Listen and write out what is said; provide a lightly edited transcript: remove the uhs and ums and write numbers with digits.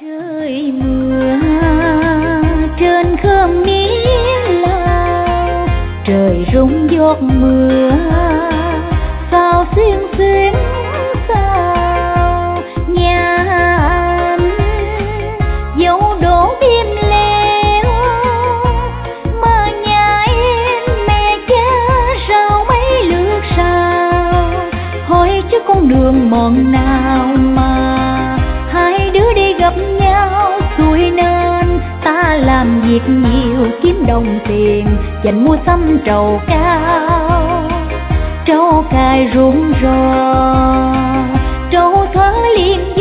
Trời mưa trên khóm miếng lao, trời rung giọt mưa sao xuyên xuyên sao nhà anh dấu đổ biên leo mà nhà em mẹ cha sao mấy lượt sao hỏi chứ con đường mòn nào mà hai đứa đi gặp nhau xuôi nan. Ta làm việc nhiều kiếm đồng tiền dành mua sắm trầu cao, trâu cài ruộng rò trâu thoáng liêm